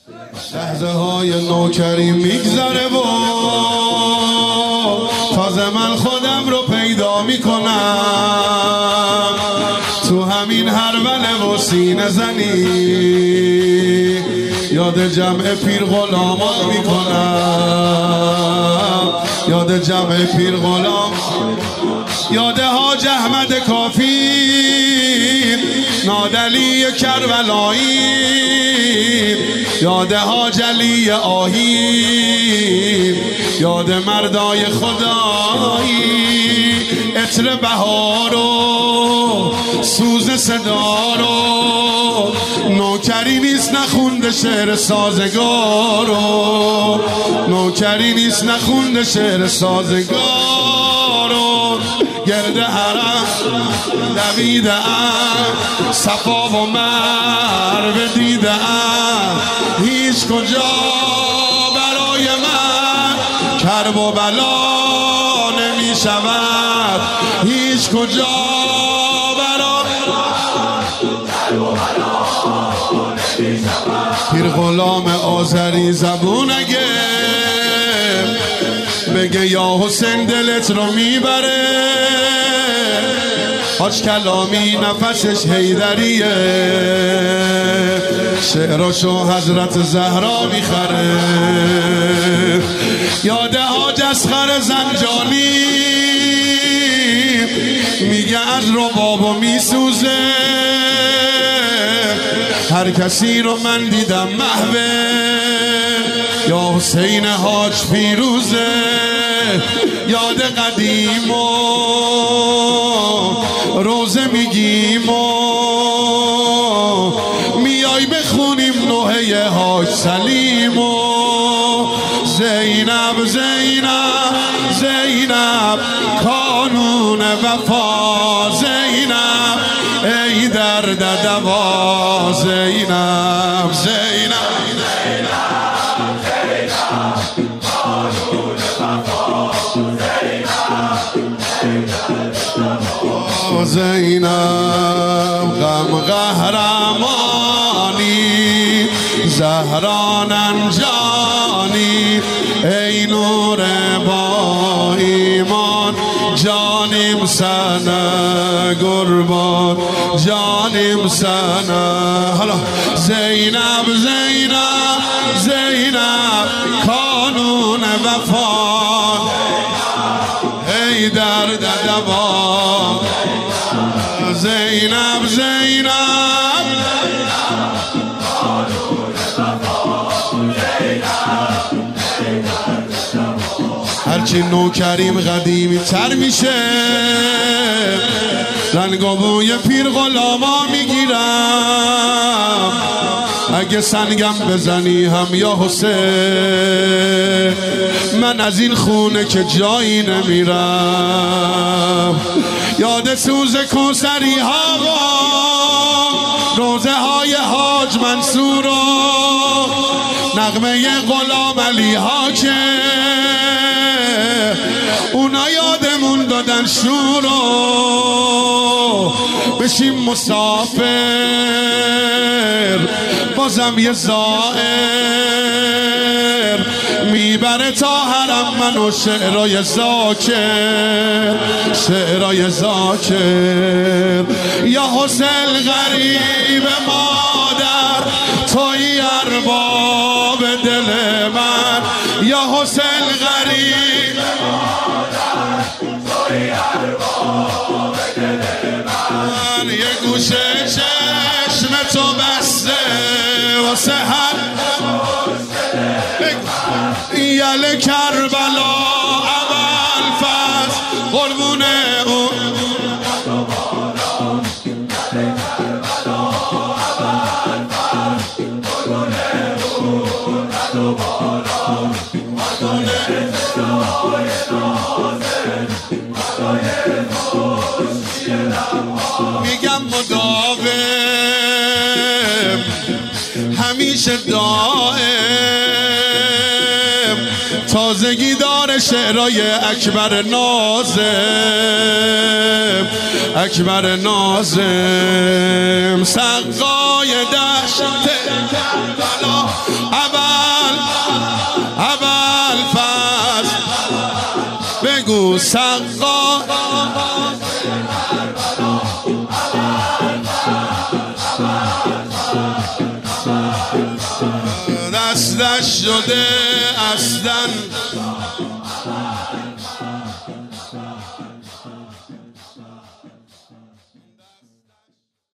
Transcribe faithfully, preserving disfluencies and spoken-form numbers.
لحظه های نوکری میگذره و تازه من خودم رو پیدا میکنم تو همین هربله و سینه زنی یاد جمع پیر غلامان میکنم یاد جمع پیر غلام یاد حاج احمد کافی نادلی کربلایی یاد حاج علی آهی یاد مردای خدایی عطر بهار و سوز صدا رو نوکری نیست نخونده شعر سازگارو نوکری نیست نخونده شعر سازگارو گرد حرم دویده‌ام صفا و مروه دیده‌ام هیچ کجا برای من کرب و بلا نمی شود هیچ کجا برای پیر غلام آذری زبون اگه بگه یا حسین دلت رو میبره حاج کلامی نفسش حیدریه شعراشو حضرت زهرا میخره یاد حاج اصغر زنجانی میگه از ربابو میسوزه هر کسی رو من دیدم محوه یا حسین حاج پیروزه یاد قدیم و روزه میگیم و میای بخونیم نوحه حاج سلیم و زینب زینب زینب کانون وفا زینب ای درد دوا زینب زینب زینب غم قهرمانی زهران انجانی ای نور با ایمان جانیم سنه قربان جانیم سنه حالا زینب زینب زینب کانون وفا ای درد دوا زینب زینب هرچی نوکریم قدیمی تر میشه رنگ و بوی پیر غلاما میگیرم اگه سنگم بزنی هم یا حسین من از این خونه که جایی نمیرم یاد سوز کوثری ها و روزه های حاج منصور و نغمه غلام علی ها که اونا یادمون دادن شورو بشیم مسافر بازم یه زائر میبره تا حرم منو شعرای زاکر شعرای زاکر یا حسین غریب مادر توی ارباب دل من یا حسین غریب مادر توی ارباب دل من یه گوشه چشم تو بسته واسه هر یل کربلا اول فصل قربون اون میگم مداوم همیشه دائم تازگی داره شعرهای اکبر ناظم اکبر ناظم سقای دشت کربلا بگو سقا دستش شده اصلا